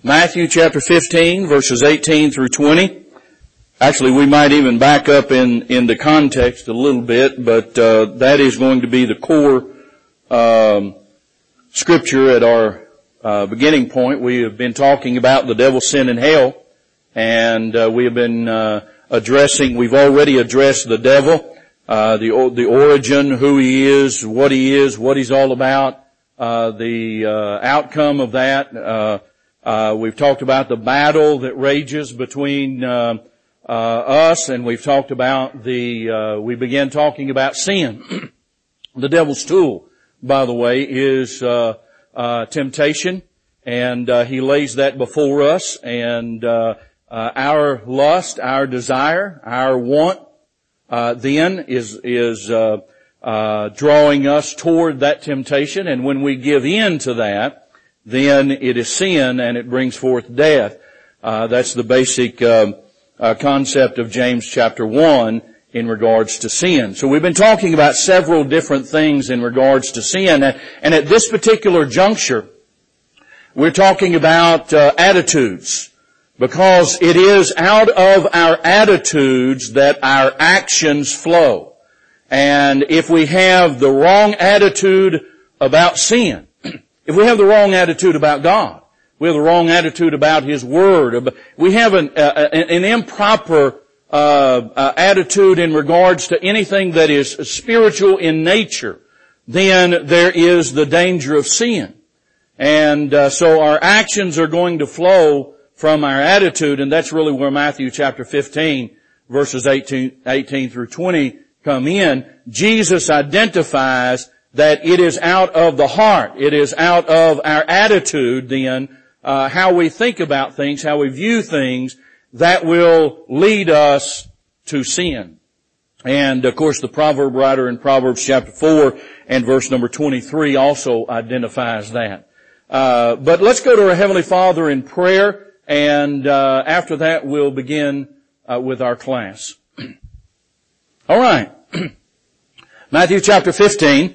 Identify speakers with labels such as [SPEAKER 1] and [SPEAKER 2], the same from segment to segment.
[SPEAKER 1] Matthew chapter 15, verses 18 through 20. Actually, we might even back up in the context a little bit, but that is going to be the core scripture at our beginning point. We have been talking about the devil, sin, and hell, and we have been we've already addressed the devil, the origin, who he is, what he's all about, the outcome of that. We've talked about the battle that rages between us, and we've talked about we began talking about sin. The devil's tool, by the way, is temptation, and he lays that before us, and our lust, our desire, our want then is drawing us toward that temptation, and when we give in to that, then it is sin and it brings forth death. That's the basic concept of James chapter 1 in regards to sin. So we've been talking about several different things in regards to sin, and at this particular juncture, we're talking about attitudes, because it is out of our attitudes that our actions flow. And if we have the wrong attitude about sin, if we have the wrong attitude about God, we have the wrong attitude about His Word, we have an improper attitude in regards to anything that is spiritual in nature, then there is the danger of sin. And so our actions are going to flow from our attitude, and that's really where Matthew chapter 15, verses 18 through 20 come in. Jesus identifies that it is out of the heart, it is out of our attitude then, how we think about things, how we view things, that will lead us to sin. And of course the proverb writer in Proverbs chapter 4 and verse number 23 also identifies that. But let's go to our Heavenly Father in prayer, and after that we'll begin with our class. All right. Matthew chapter 15.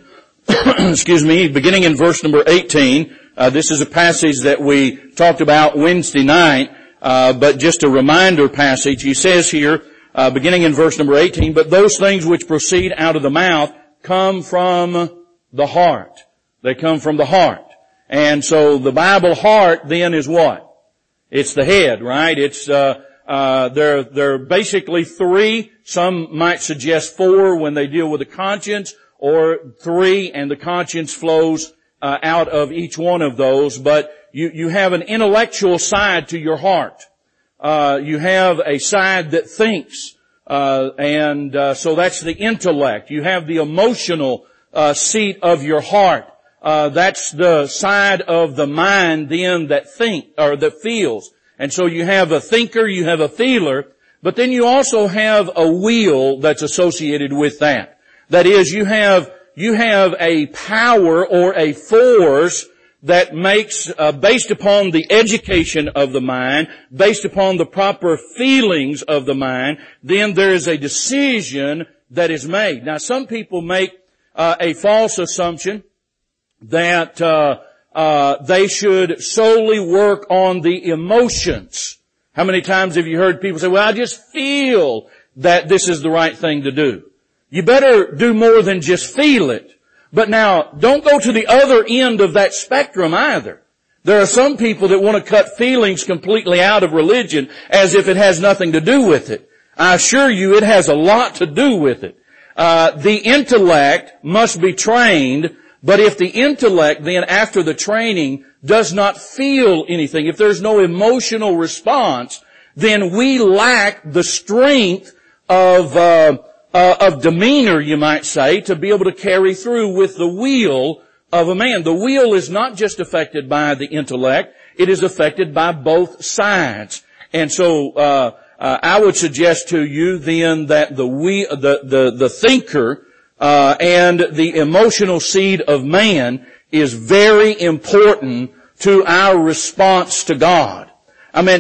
[SPEAKER 1] Beginning in verse number 18. This is a passage that we talked about Wednesday night, but just a reminder passage. He says here, beginning in verse number 18, but those things which proceed out of the mouth come from the heart. They come from the heart. And so the Bible heart then is what? It's the head, right? It's, there are basically three. Some might suggest four when they deal with the conscience, or three, and the conscience flows out of each one of those. But you have an intellectual side to your heart. You have a side that thinks, and so that's the intellect. You have the emotional seat of your heart. That's the side of the mind then that that feels. And so you have a thinker, you have a feeler, but then you also have a will that's associated with that. That is, you have a power or a force that makes, based upon the education of the mind, based upon the proper feelings of the mind, then there is a decision that is made. Now, some people make a false assumption that they should solely work on the emotions. How many times have you heard people say, well, I just feel that this is the right thing to do? You better do more than just feel it. But now, don't go to the other end of that spectrum either. There are some people that want to cut feelings completely out of religion as if it has nothing to do with it. I assure you it has a lot to do with it. The intellect must be trained, but if the intellect then after the training does not feel anything, if there's no emotional response, then we lack the strength of demeanor, you might say, to be able to carry through with the will of a man. The will is not just affected by the intellect, it is affected by both sides. And so, I would suggest to you then that the thinker, and the emotional seed of man is very important to our response to God. I mean,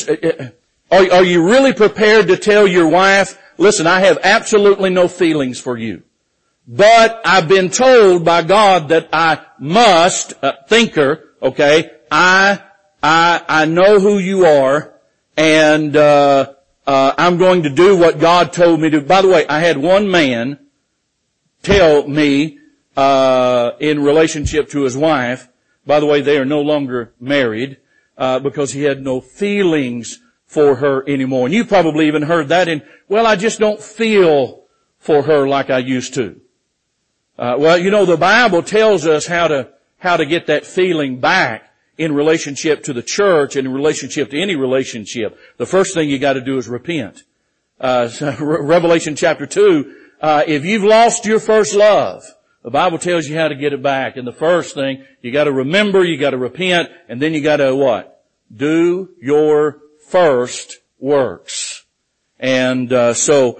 [SPEAKER 1] are you really prepared to tell your wife, listen, I have absolutely no feelings for you, but I've been told by God that I must, I I know who you are, and I'm going to do what God told me to. By the way, I had one man tell me in relationship to his wife, by the way, they are no longer married, because he had no feelings for her anymore. And you probably even heard that well, I just don't feel for her like I used to. Well, you know, the Bible tells us how to get that feeling back in relationship to the church and in relationship to any relationship. The first thing you got to do is repent. Revelation chapter 2, if you've lost your first love, the Bible tells you how to get it back. And the first thing, you got to remember, you got to repent, and then you got to what? Do your first works. And so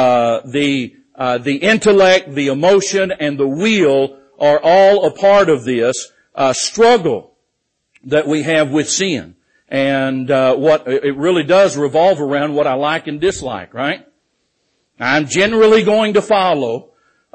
[SPEAKER 1] the intellect, the emotion, and the will are all a part of this struggle that we have with sin. And what it really does revolve around what I like and dislike, right? I'm generally going to follow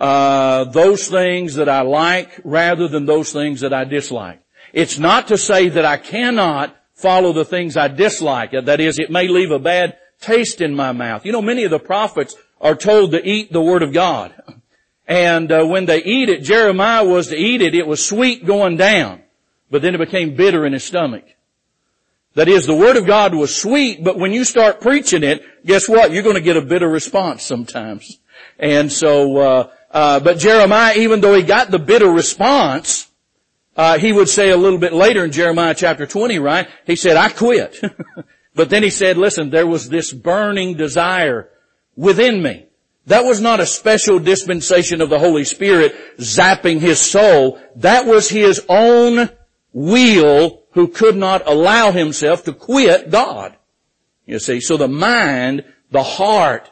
[SPEAKER 1] those things that I like rather than those things that I dislike. It's not to say that I cannot follow the things I dislike. That is, it may leave a bad taste in my mouth. You know, many of the prophets are told to eat the Word of God. And when they eat it, Jeremiah was to eat it, it was sweet going down. But then it became bitter in his stomach. That is, the Word of God was sweet, but when you start preaching it, guess what? You're going to get a bitter response sometimes. And so, but Jeremiah, even though he got the bitter response, he would say a little bit later in Jeremiah chapter 20, right? He said, I quit. But then he said, listen, there was this burning desire within me. That was not a special dispensation of the Holy Spirit zapping his soul. That was his own will who could not allow himself to quit God. You see, so the mind, the heart,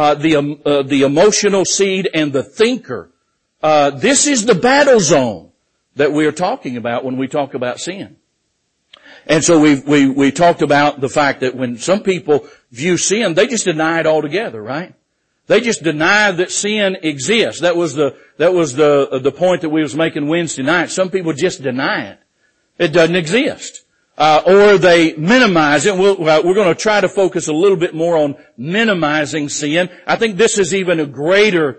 [SPEAKER 1] the emotional seed and the thinker, this is the battle zone that we are talking about when we talk about sin. And so we talked about the fact that when some people view sin, they just deny it altogether, right? They just deny that sin exists. That was the point that we was making Wednesday night. Some people just deny it. It doesn't exist. Or they minimize it. We're going to try to focus a little bit more on minimizing sin. I think this is even a greater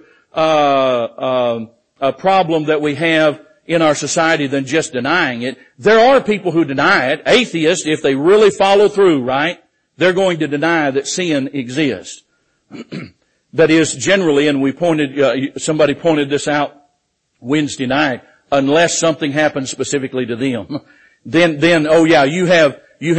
[SPEAKER 1] problem that we have in our society than just denying it. There are people who deny it. Atheists, if they really follow through, right, they're going to deny that sin exists. That is generally, and somebody pointed this out Wednesday night, unless something happens specifically to them. Then, oh yeah, you have,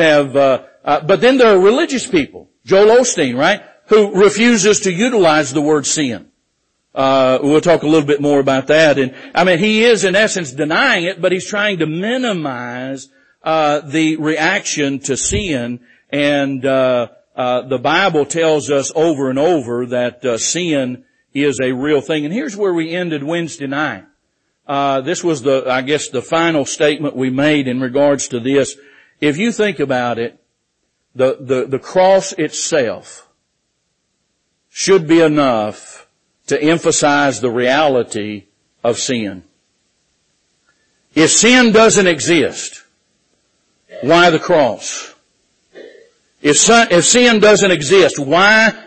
[SPEAKER 1] but then there are religious people, Joel Osteen, right, who refuses to utilize the word sin. We'll talk a little bit more about that. And, I mean, he is in essence denying it, but he's trying to minimize, the reaction to sin. And, the Bible tells us over and over that, sin is a real thing. And here's where we ended Wednesday night. This was the final statement we made in regards to this. If you think about it, the cross itself should be enough to emphasize the reality of sin. If sin doesn't exist, why the cross? If sin doesn't exist, why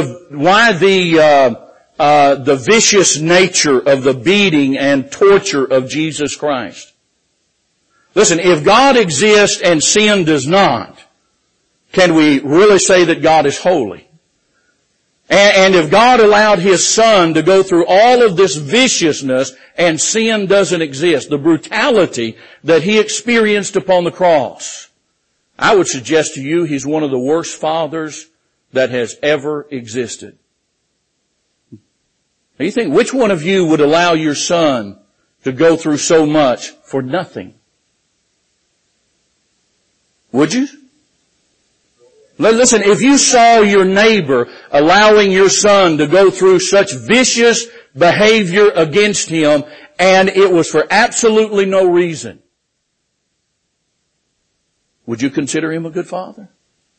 [SPEAKER 1] the vicious nature of the beating and torture of Jesus Christ? Listen, if God exists and sin does not, can we really say that God is holy? And if God allowed His Son to go through all of this viciousness and sin doesn't exist, the brutality that He experienced upon the cross, I would suggest to you He's one of the worst fathers that has ever existed. Now you think, which one of you would allow your son to go through so much for nothing? Would you? Listen, if you saw your neighbor allowing your son to go through such vicious behavior against him, and it was for absolutely no reason, would you consider him a good father?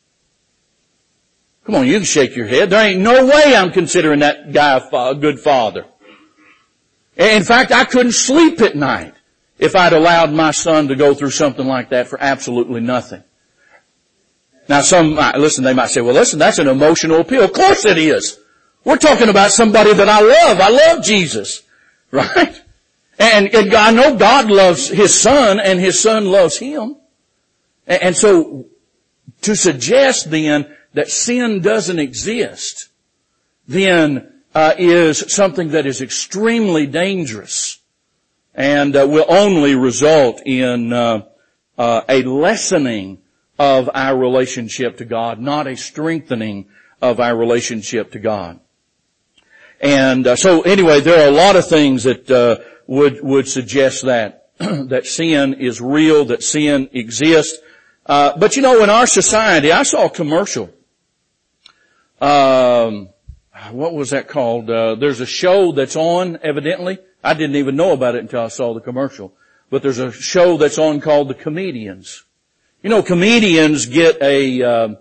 [SPEAKER 1] Come on, you can shake your head. There ain't no way I'm considering that guy a good father. In fact, I couldn't sleep at night if I'd allowed my son to go through something like that for absolutely nothing. Now they might say, well listen, that's an emotional appeal. Of course it is. We're talking about somebody that I love. I love Jesus. Right? And I know God loves His Son and His Son loves Him. And so to suggest then that sin doesn't exist then is something that is extremely dangerous and will only result in a lessening of our relationship to God, not a strengthening of our relationship to God. And so anyway, there are a lot of things that would suggest that that sin is real, that sin exists. But in our society, I saw a commercial. What was that called? There's a show that's on, evidently. I didn't even know about it until I saw the commercial. But there's a show that's on called The Comedians. Comedians get a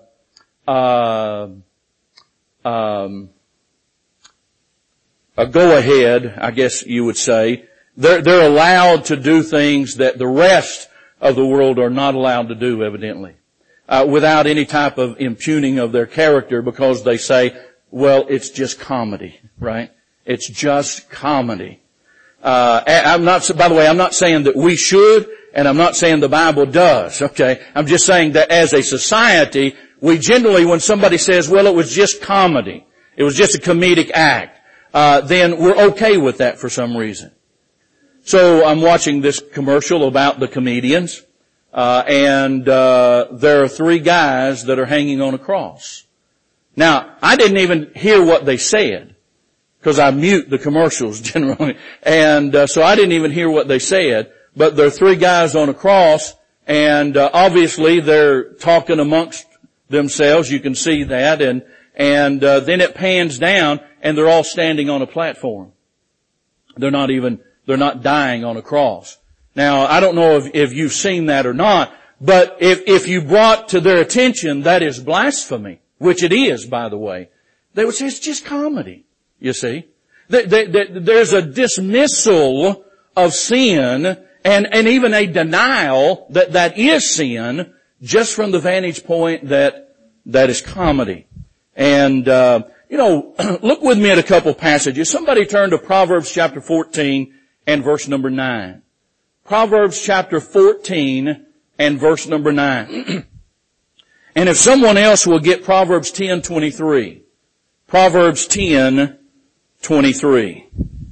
[SPEAKER 1] go-ahead, I guess you would say. They're allowed to do things that the rest of the world are not allowed to do, evidently, without any type of impugning of their character, because they say, well, it's just comedy, right? It's just comedy. By the way, I'm not saying that we should, and I'm not saying the Bible does, okay? I'm just saying that as a society, we generally, when somebody says, well, it was just comedy, it was just a comedic act, then we're okay with that for some reason. So I'm watching this commercial about the comedians, and there are 3 guys that are hanging on a cross. Now, I didn't even hear what they said, because I mute the commercials generally, and so I didn't even hear what they said. But there are 3 guys on a cross, and obviously they're talking amongst themselves. You can see that, and then it pans down, and they're all standing on a platform. They're not dying on a cross. Now, I don't know if you've seen that or not, but if you brought to their attention that is blasphemy, which it is, by the way, they would say it's just comedy, you see. There's a dismissal of sin and even a denial that is sin just from the vantage point that is comedy. And, look with me at a couple passages. Somebody turn to Proverbs chapter 14 and verse number 9. Proverbs chapter 14 and verse number 9. And if someone else will get Proverbs 10:23. Proverbs 10:23.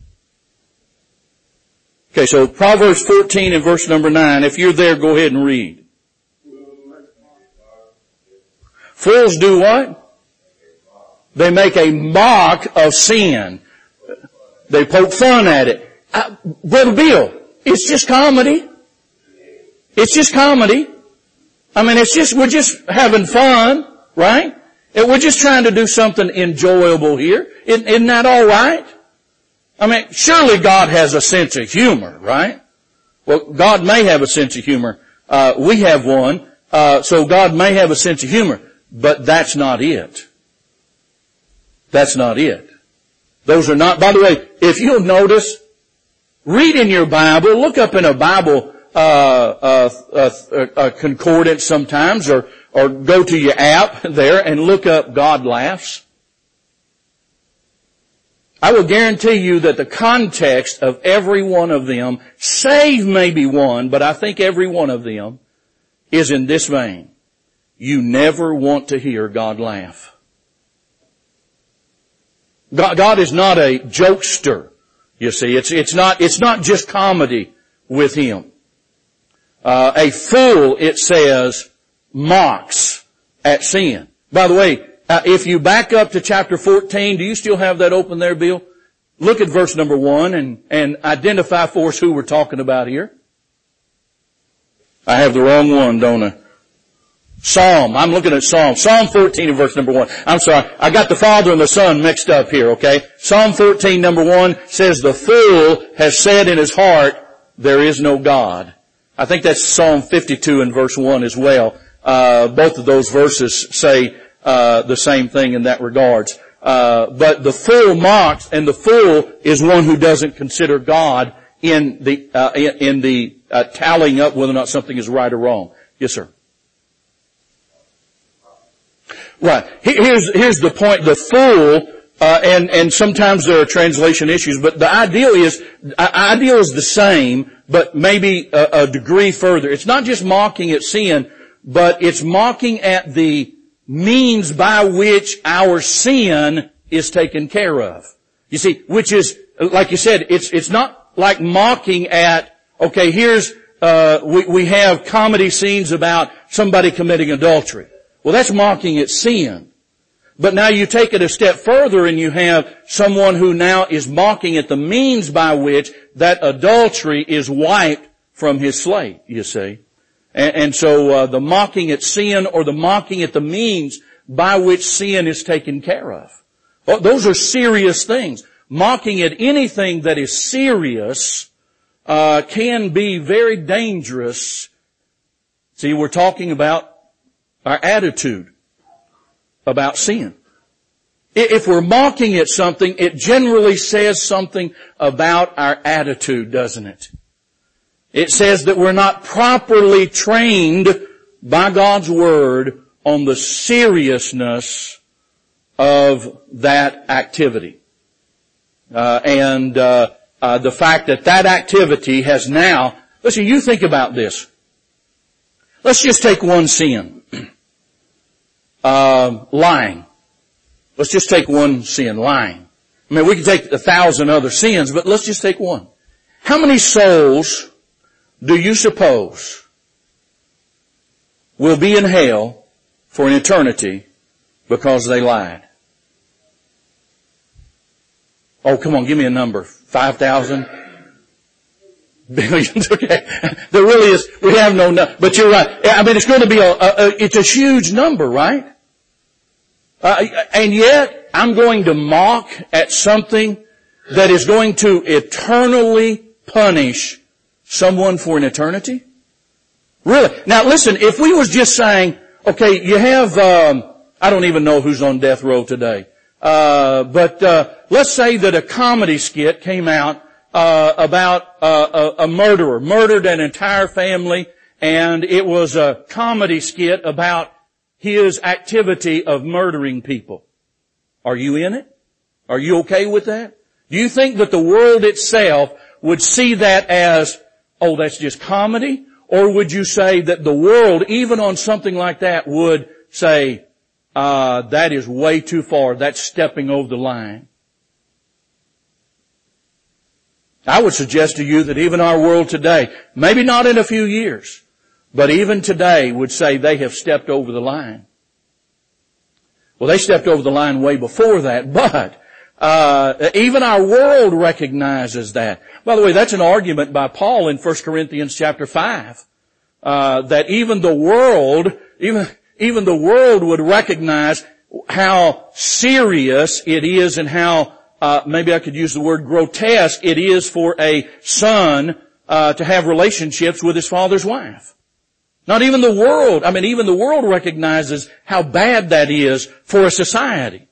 [SPEAKER 1] Okay, so Proverbs 14 and verse number 9. If you're there, go ahead and read. Fools do what? They make a mock of sin. They poke fun at it. Brother Bill, it's just comedy. It's just comedy. I mean, we're just having fun, right? And we're just trying to do something enjoyable here. Isn't that all right? I mean, surely God has a sense of humor, right? Well, God may have a sense of humor. We have one. So God may have a sense of humor. But that's not it. That's not it. Those are not, by the way, if you'll notice, read in your Bible, look up in a Bible, a concordance sometimes, or go to your app there and look up God laughs. I will guarantee you that the context of every one of them, save maybe one, but I think every one of them is in this vein. You never want to hear God laugh. God is not a jokester, you see. It's not just comedy with Him. A fool, it says, mocks at sin. By the way, if you back up to chapter 14, do you still have that open there, Bill? Look at verse number 1 and identify for us who we're talking about here. I have the wrong one, don't I? Psalm. I'm looking at Psalm. Psalm 14 and verse number 1. I'm sorry. I got the Father and the Son mixed up here, okay? Psalm 14 number 1 says, the fool has said in his heart, there is no God. I think that's Psalm 52 and verse 1 as well. Both of those verses say the same thing in that regards. But the fool mocks, and the fool is one who doesn't consider God in the tallying up whether or not something is right or wrong. Yes, sir. Right. Here's the point. The fool, and sometimes there are translation issues, but the ideal is the same, but maybe a degree further. It's not just mocking at sin, but it's mocking at the means by which our sin is taken care of. You see, which is, like you said, it's not like mocking at, okay, here's, we have comedy scenes about somebody committing adultery. Well, that's mocking at sin. But now you take it a step further and you have someone who now is mocking at the means by which that adultery is wiped from his slate, you see. And so the mocking at sin or the mocking at the means by which sin is taken care of. Well, those are serious things. Mocking at anything that is serious can be very dangerous. See, we're talking about our attitude about sin. If we're mocking at something, it generally says something about our attitude, doesn't it? It says that we're not properly trained by God's Word on the seriousness of that activity. And the fact that that activity has now, listen, you think about this. Let's just take one sin. Lying. Let's just take one sin, lying. I mean, we can take 1,000 other sins, but let's just take one. How many souls do you suppose will be in hell for an eternity because they lied? Oh, come on, give me a number. 5,000? Billions, okay. There really is, we have no number. But you're right. I mean, it's going to be it's a huge number, right? And yet, I'm going to mock at something that is going to eternally punish someone for an eternity? Really? Now listen, if we was just saying, okay, you have, I don't even know who's on death row today. But let's say that a comedy skit came out about a murderer, murdered an entire family, and it was a comedy skit about his activity of murdering people. Are you in it? Are you okay with that? Do you think that the world itself would see that as, oh, that's just comedy? Or would you say that the world, even on something like that, would say, that is way too far, that's stepping over the line? I would suggest to you that even our world today, maybe not in a few years, but even today would say they have stepped over the line. Well, they stepped over the line way before that, but even our world recognizes that. By the way, that's an argument by Paul in 1 Corinthians chapter 5, that even the world would recognize how serious it is and how maybe I could use the word grotesque it is for a son to have relationships with his father's wife. Not even the world, even the world recognizes how bad that is for a society.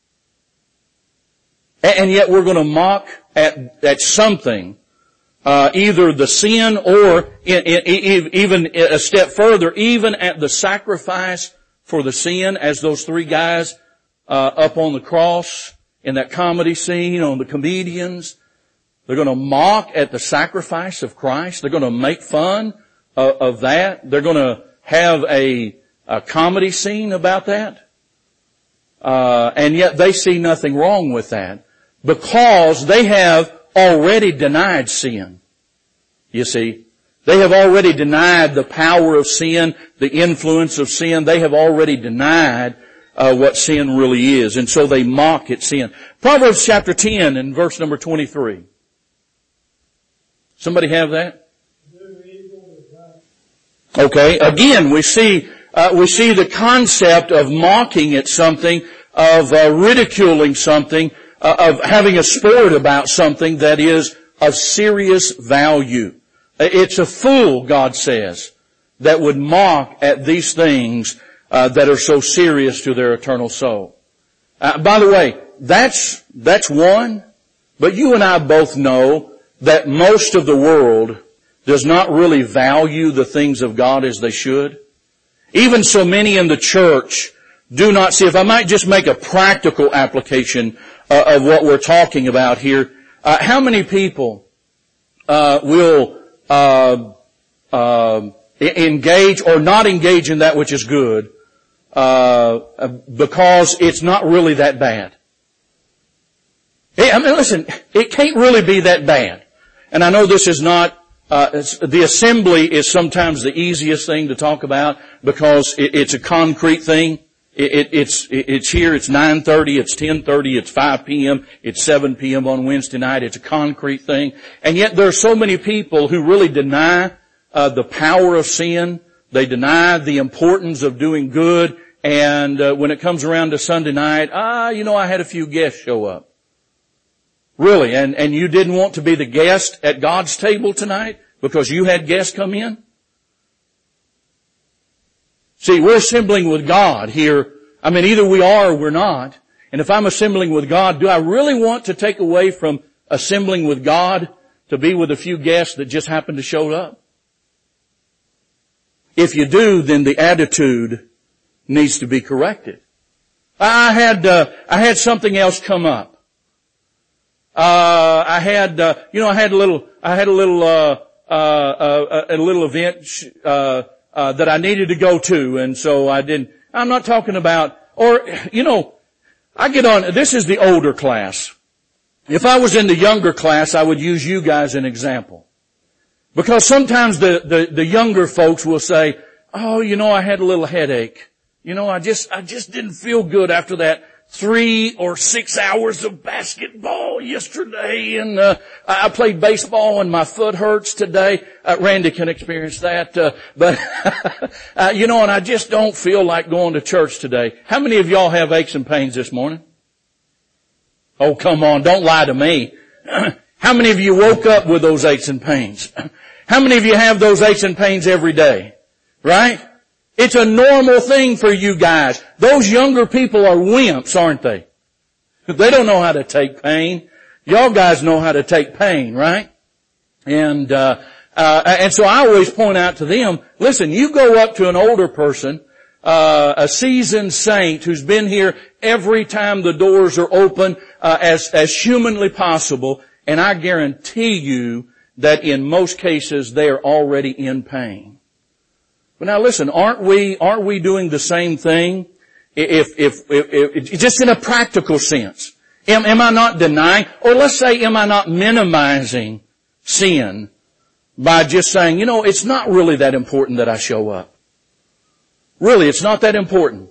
[SPEAKER 1] And yet we're going to mock at something, either the sin or even a step further, even at the sacrifice for the sin, as those three guys up on the cross in that comedy scene on the comedians. They're going to mock at the sacrifice of Christ. They're going to make fun of that. They're going to have a comedy scene about that. And yet they see nothing wrong with that because they have already denied sin. You see, they have already denied the power of sin, the influence of sin. They have already denied what sin really is. And so they mock at sin. Proverbs chapter 10 and verse number 23. Somebody have that? Okay, again, we see the concept of mocking at something, of ridiculing something, of having a sport about something that is of serious value. It's a fool, God says, that would mock at these things that are so serious to their eternal soul. By the way, that's one, but you and I both know that most of the world does not really value the things of God as they should. Even so many in the church do not see. If I might just make a practical application of what we're talking about here, how many people will engage or not engage in that which is good because it's not really that bad? I mean, listen, it can't really be that bad. And I know this is not, the assembly is sometimes the easiest thing to talk about because it's a concrete thing. It's here, it's 9:30, it's 10:30, it's 5 p.m., it's 7 p.m. on Wednesday night. It's a concrete thing. And yet there are so many people who really deny the power of sin. They deny the importance of doing good. And when it comes around to Sunday night, I had a few guests show up. Really? And you didn't want to be the guest at God's table tonight because you had guests come in? See, we're assembling with God here. I mean, either we are or we're not. And if I'm assembling with God, do I really want to take away from assembling with God to be with a few guests that just happened to show up? If you do, then the attitude needs to be corrected. I had something else come up. I had a little event, that I needed to go to, and so I didn't. I'm not talking about, I get on, this is the older class. If I was in the younger class, I would use you guys as an example. Because sometimes the younger folks will say, I had a little headache. I just didn't feel good after that 3 or 6 hours of basketball yesterday, and I played baseball and my foot hurts today. Randy can experience that, but and I just don't feel like going to church today. How many of y'all have aches and pains this morning? Oh, come on, don't lie to me. How many of you woke up with those aches and pains? How many of you have those aches and pains every day? Right? It's a normal thing for you guys. Those younger people are wimps, aren't they? They don't know how to take pain. Y'all guys know how to take pain, right? And so I always point out to them, listen, you go up to an older person, a seasoned saint who's been here every time the doors are open, as humanly possible, and I guarantee you that in most cases they are already in pain. But now listen, aren't we doing the same thing? If just in a practical sense. Am I not denying, or let's say, am I not minimizing sin by just saying, it's not really that important that I show up. Really, it's not that important.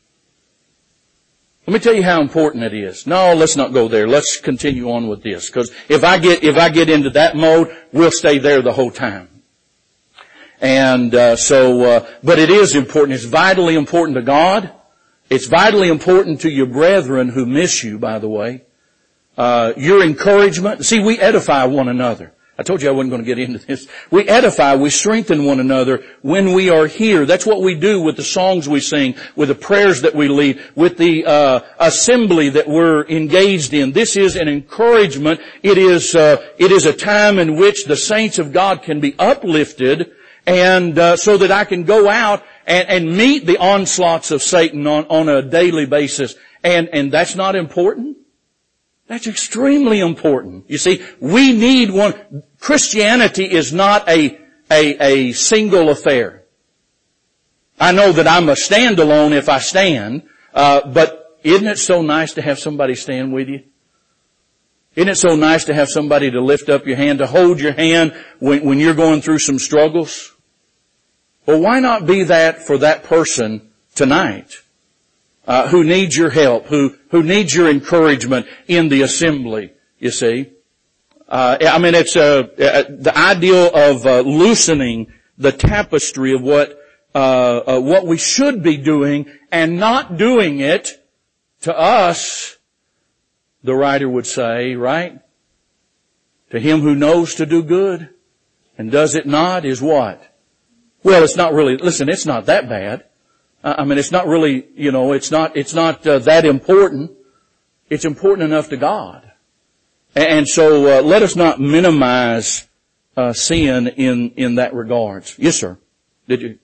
[SPEAKER 1] Let me tell you how important it is. No, let's not go there. Let's continue on with this. Because if I get into that mode, we'll stay there the whole time. And but it is important. It's vitally important to God. It's vitally important to your brethren who miss you, by the way. Your encouragement. See, we edify one another. I told you I wasn't going to get into this. We edify, we strengthen one another when we are here. That's what we do with the songs we sing, with the prayers that we lead, with the assembly that we're engaged in. This is an encouragement. It is a time in which the saints of God can be uplifted, and so that I can go out and meet the onslaughts of Satan on a daily basis. And that's not important? That's extremely important. You see, we need one. Christianity is not a single affair. I know that I'm a standalone if I stand, but isn't it so nice to have somebody stand with you? Isn't it so nice to have somebody to lift up your hand, to hold your hand when you're going through some struggles? Well, why not be that for that person tonight? Who needs your help, who needs your encouragement in the assembly, you see. It's the ideal of loosening the tapestry of what we should be doing and not doing it. To us, the writer would say, right? To him who knows to do good and does it not is what? Well, it's not really, listen, it's not that bad. It's not really, it's not that important. It's important enough to God. And so, let us not minimize, sin in that regards. Yes, sir. Did you?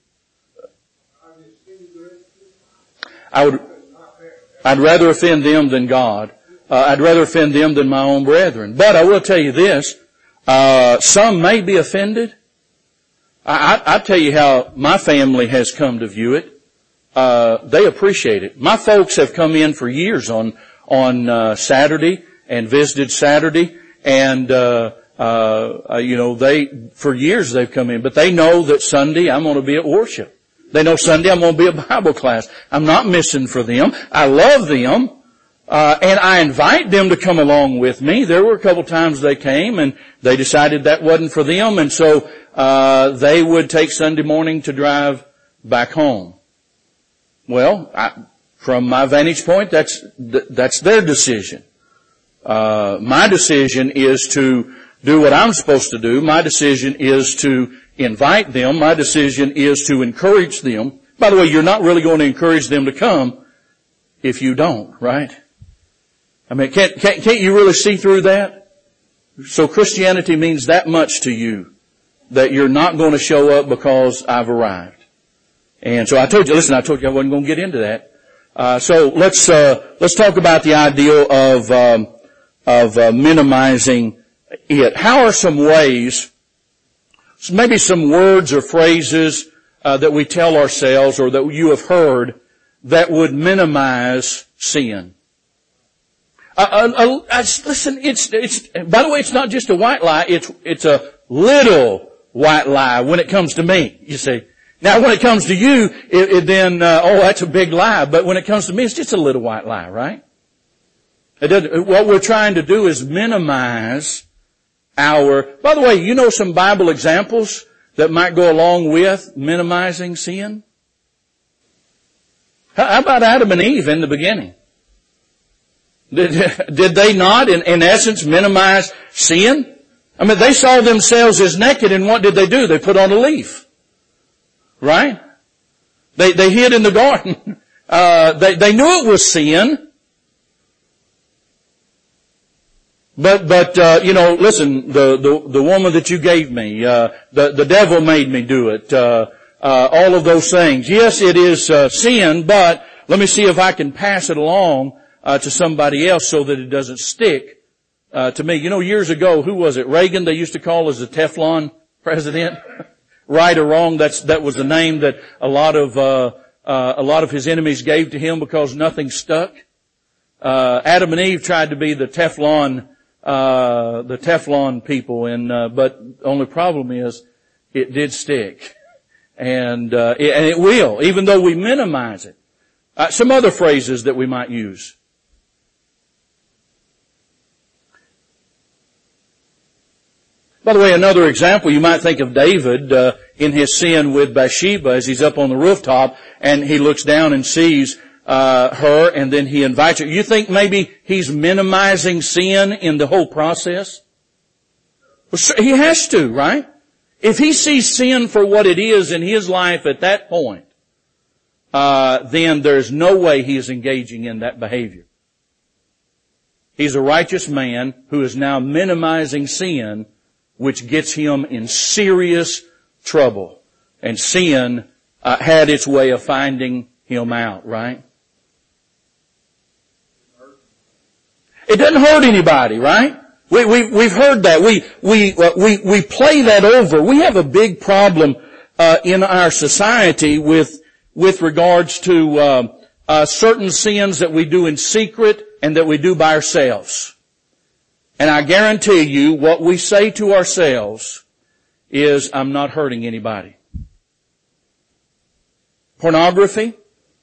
[SPEAKER 1] I'd rather offend them than God. I'd rather offend them than my own brethren. But I will tell you this, some may be offended. I tell you how my family has come to view it. They appreciate it. My folks have come in for years on Saturday and visited Saturday, and for years they've come in, but they know that Sunday I'm going to be at worship. They know Sunday I'm going to be at Bible class. I'm not missing for them. I love them, and I invite them to come along with me. There were a couple times they came and they decided that wasn't for them, and so they would take Sunday morning to drive back home. Well, from my vantage point, that's their decision. My decision is to do what I'm supposed to do. My decision is to invite them. My decision is to encourage them. By the way, you're not really going to encourage them to come if you don't, right? I mean, can't you really see through that? So Christianity means that much to you, that you're not going to show up because I've arrived. And so I told you I wasn't going to get into that. So let's talk about the idea of minimizing it. How are some ways, maybe some words or phrases that we tell ourselves or that you have heard that would minimize sin? Listen, by the way, it's not just a white lie, it's a little white lie when it comes to me, you see. Now when it comes to you, that's a big lie, but when it comes to me, it's just a little white lie, right? What we're trying to do is minimize by the way, you know some Bible examples that might go along with minimizing sin? How about Adam and Eve in the beginning? Did they not, in essence, minimize sin? I mean, they saw themselves as naked, and what did they do? They put on a leaf. Right? They hid in the garden. They knew it was sin. But listen, the woman that you gave me, the devil made me do it, all of those things. Yes, it is sin, but let me see if I can pass it along to somebody else so that it doesn't stick to me. You know, years ago, who was it? Reagan, they used to call as the Teflon president. Right or wrong, that was the name that a lot of his enemies gave to him because nothing stuck. Adam and Eve tried to be the Teflon people, but only problem is it did stick. And it will, even though we minimize it. Some other phrases that we might use. By the way, another example, you might think of David in his sin with Bathsheba as he's up on the rooftop and he looks down and sees her and then he invites her. You think maybe he's minimizing sin in the whole process? Well, he has to, right? If he sees sin for what it is in his life at that point, then there's no way he is engaging in that behavior. He's a righteous man who is now minimizing sin, which gets him in serious trouble. And sin had its way of finding him out, right? It doesn't hurt anybody, right? We've heard that. We play that over. We have a big problem in our society with regards to certain sins that we do in secret and that we do by ourselves. And I guarantee you what we say to ourselves is, I'm not hurting anybody. Pornography.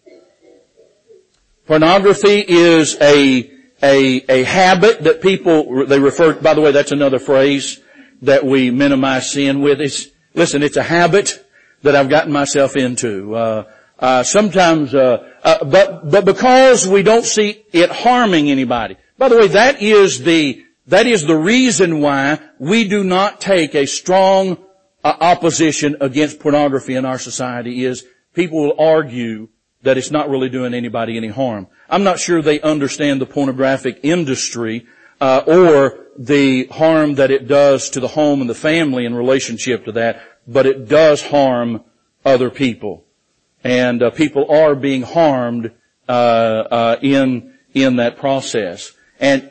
[SPEAKER 1] Pornography is a habit that people, they refer, by the way, that's another phrase that we minimize sin with. It's a habit that I've gotten myself into. Sometimes, but because we don't see it harming anybody. By the way, that is the reason why we do not take a strong opposition against pornography in our society is people will argue that it's not really doing anybody any harm. I'm not sure they understand the pornographic industry, or the harm that it does to the home and the family in relationship to that, but it does harm other people. And people are being harmed in that process. And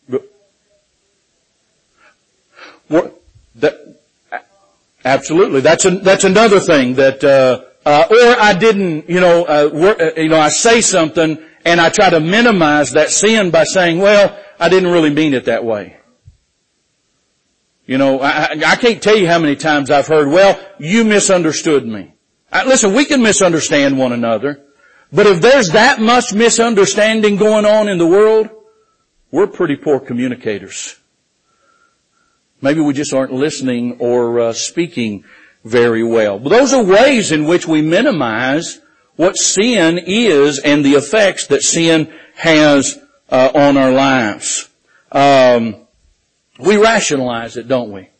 [SPEAKER 1] absolutely, that's another thing that or I didn't, I say something and I try to minimize that sin by saying, well, I didn't really mean it that way. I can't tell you how many times I've heard, well, you misunderstood me. Listen, we can misunderstand one another, but if there's that much misunderstanding going on in the world, we're pretty poor communicators. Maybe we just aren't listening or speaking very well. But those are ways in which we minimize what sin is and the effects that sin has on our lives. We rationalize it, don't we?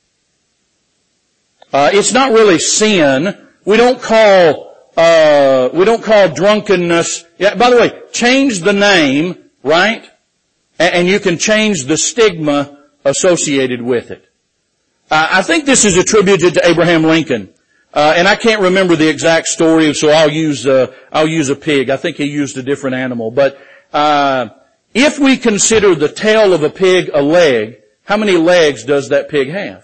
[SPEAKER 1] It's not really sin. We don't call drunkenness. Yeah, by the way, change the name, right? And you can change the stigma associated with it. I think this is attributed to Abraham Lincoln. And I can't remember the exact story, so I'll use a pig. I think he used a different animal. But, if we consider the tail of a pig a leg, how many legs does that pig have?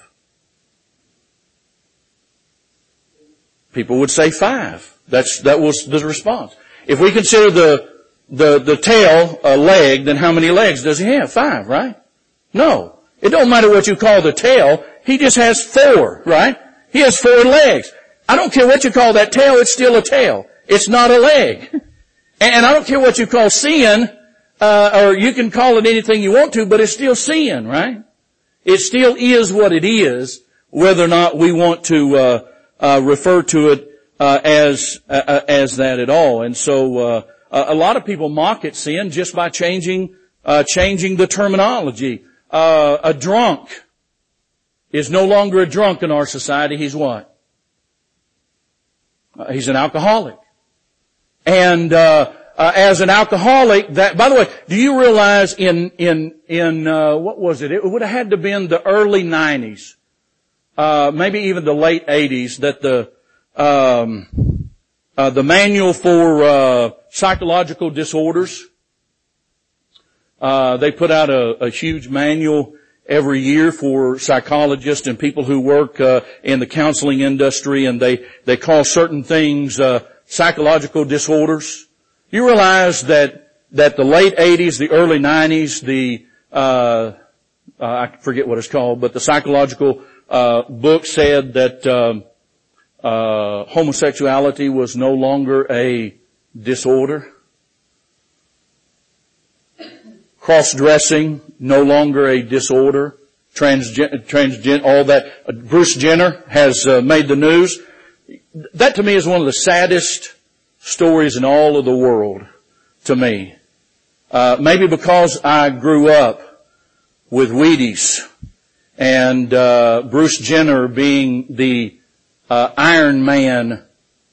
[SPEAKER 1] People would say 5. That was the response. If we consider the tail a leg, then how many legs does he have? 5, right? No. It don't matter what you call the tail. He just has 4, right? He has 4 legs. I don't care what you call that tail, it's still a tail. It's not a leg. And I don't care what you call sin, or you can call it anything you want to, but it's still sin, right? It still is what it is, whether or not we want to refer to it as that at all. And so a lot of people mock at sin just by changing the terminology. A drunk is no longer a drunk in our society. He's what? He's an alcoholic. And as an alcoholic, that, by the way, do you realize in what was it? It would have had to have been the early 90s. Maybe even the late 80s, that the manual for psychological disorders, they put out a huge manual every year for psychologists and people who work in the counseling industry, and they call certain things psychological disorders. You realize that the late 80s, the early 90s, I forget what it's called, but the psychological book said that homosexuality was no longer a disorder. Cross-dressing, no longer a disorder. Transgender, all that. Bruce Jenner has made the news. That to me is one of the saddest stories in all of the world to me. Maybe because I grew up with Wheaties and Bruce Jenner being the Iron Man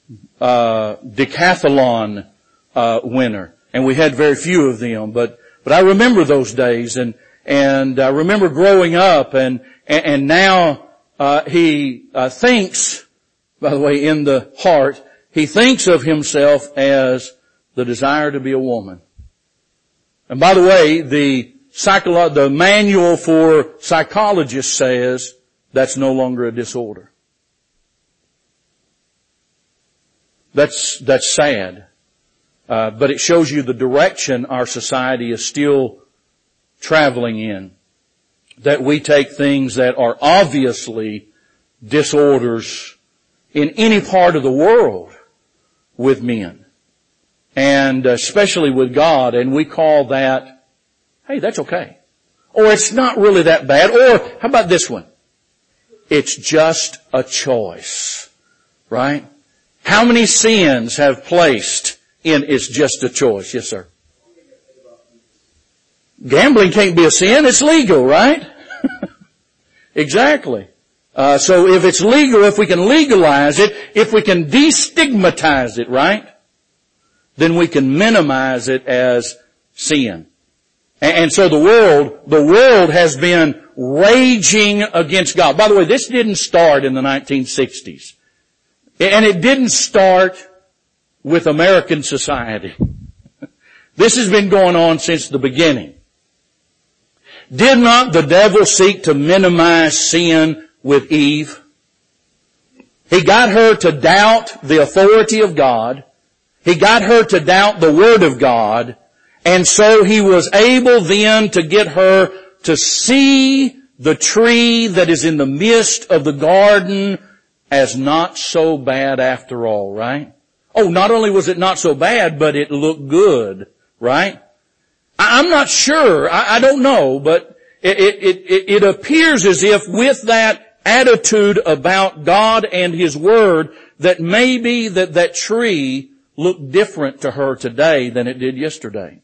[SPEAKER 1] decathlon winner. And we had very few of them, but I remember those days, and I remember growing up, and now he thinks, by the way, in the heart, he thinks of himself as the desire to be a woman. And by the way, the manual for psychologists says that's no longer a disorder. That's sad. But it shows you the direction our society is still traveling in. That we take things that are obviously disorders in any part of the world with men. And especially with God, and we call that, hey, that's okay. Or it's not really that bad. Or how about this one? It's just a choice. Right? How many sins have placed in it's just a choice? Yes, sir. Gambling can't be a sin. It's legal, right? Exactly. So if it's legal, if we can legalize it, if we can destigmatize it, right? Then we can minimize it as sin. And so the world has been raging against God. By the way, this didn't start in the 1960s. And it didn't start with American society. This has been going on since the beginning. Did not the devil seek to minimize sin with Eve? He got her to doubt the authority of God. He got her to doubt the Word of God. And so he was able then to get her to see the tree that is in the midst of the garden as not so bad after all, right? Oh, not only was it not so bad, but it looked good, right? I'm not sure. I don't know, but it appears as if with that attitude about God and His Word that maybe that tree looked different to her today than it did yesterday.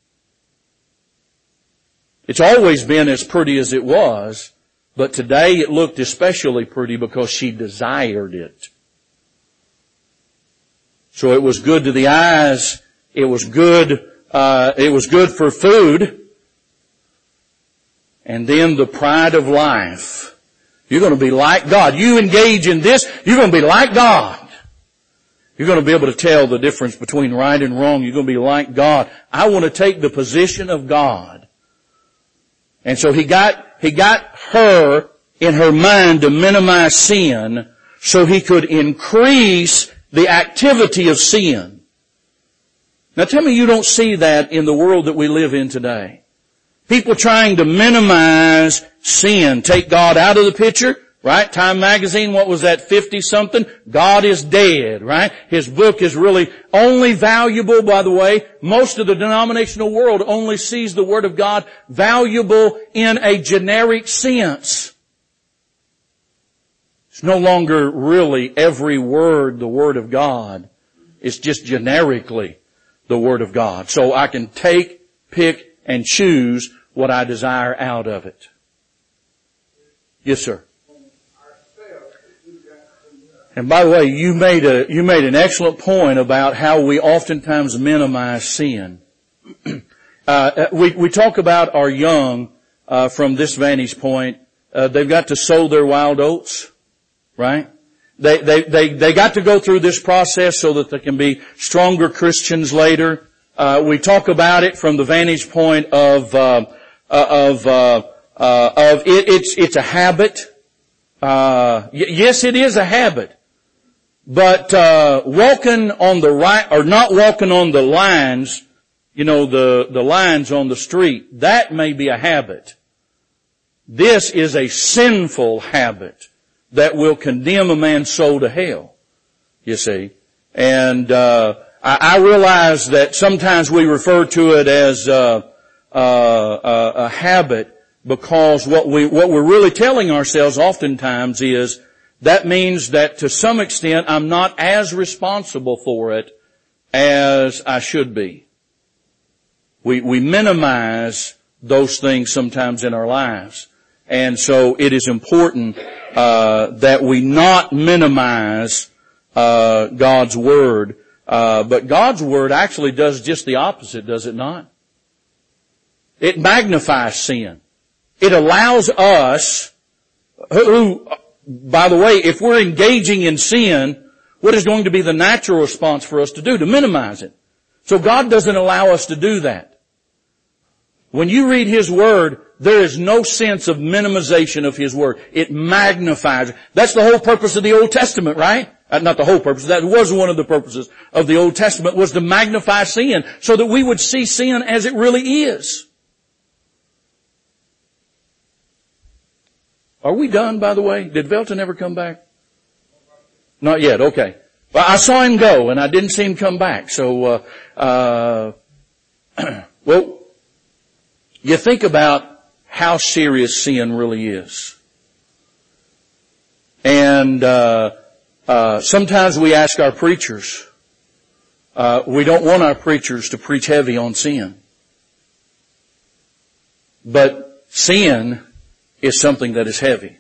[SPEAKER 1] It's always been as pretty as it was, but today it looked especially pretty because she desired it. So it was good to the eyes. It was good for food. And then the pride of life. You're going to be like God. You engage in this, you're going to be like God. You're going to be able to tell the difference between right and wrong. You're going to be like God. I want to take the position of God. And so he got her in her mind to minimize sin so he could increase the activity of sin. Now tell me you don't see that in the world that we live in today. People trying to minimize sin, take God out of the picture, right? Time magazine, what was that, 50-something? God is dead, right? His book is really only valuable, by the way. Most of the denominational world only sees the Word of God valuable in a generic sense. It's no longer really every word the Word of God. It's just generically the Word of God. So I can take, pick, and choose what I desire out of it. Yes, sir. And by the way, you made an excellent point about how we oftentimes minimize sin. We talk about our young from this vantage point. They've got to sow their wild oats, right? They got to go through this process so that they can be stronger Christians later. We talk about it from the vantage point of it's a habit. Yes, it is a habit. But walking on the right, or not walking on the lines, the lines on the street, that may be a habit. This is a sinful habit that will condemn a man's soul to hell, you see. And I realize that sometimes we refer to it as a habit because what we're really telling ourselves oftentimes is that means that to some extent I'm not as responsible for it as I should be. We minimize those things sometimes in our lives. And so it is important that we not minimize God's Word. But God's Word actually does just the opposite, does it not? It magnifies sin. It allows us, who, by the way, if we're engaging in sin, what is going to be the natural response for us to do? To minimize it. So God doesn't allow us to do that. When you read His Word, there is no sense of minimization of His Word. It magnifies it. That's the whole purpose of the Old Testament, right? Not the whole purpose. That was one of the purposes of the Old Testament, was to magnify sin so that we would see sin as it really is. Are we done, by the way? Did Velton ever come back? Not yet. Okay. Well, I saw him go and I didn't see him come back. So, well, you think about how serious sin really is. And sometimes we ask our preachers, we don't want our preachers to preach heavy on sin. But sin is something that is heavy.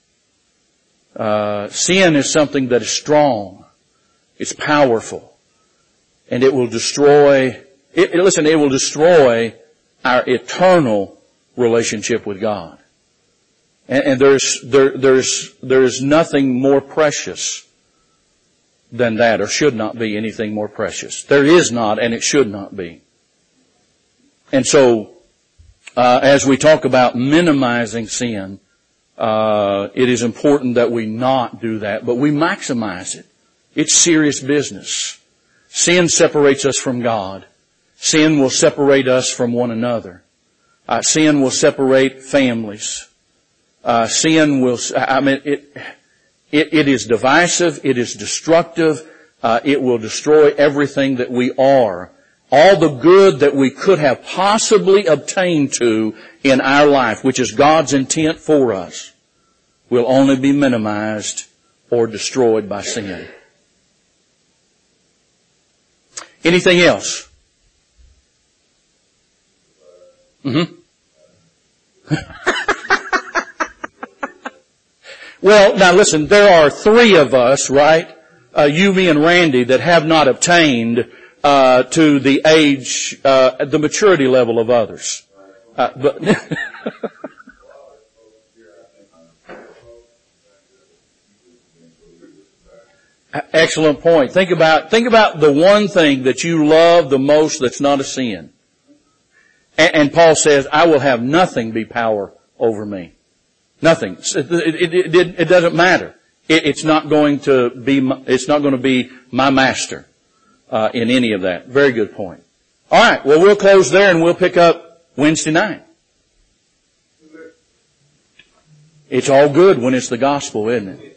[SPEAKER 1] Sin is something that is strong. It's powerful. And it will destroy, it will destroy our eternal relationship with God. And there's nothing more precious than that, or should not be anything more precious. There is not, and it should not be. And so, as we talk about minimizing sin, it is important that we not do that, but we maximize it. It's serious business. Sin separates us from God. Sin will separate us from one another. Sin will separate families. Sin will, it is divisive, it is destructive, it will destroy everything that we are. All the good that we could have possibly obtained to in our life, which is God's intent for us, will only be minimized or destroyed by sin. Anything else? Well, now listen, there are three of us, right? You, me, and Randy, that have not obtained to the age, the maturity level of others. But excellent point. Think about the one thing that you love the most that's not a sin. And Paul says, I will have nothing be power over me. Nothing. It doesn't matter. It's not going to be my master, in any of that. Very good point. Alright, well we'll close there and we'll pick up Wednesday night. It's all good when it's the gospel, isn't it?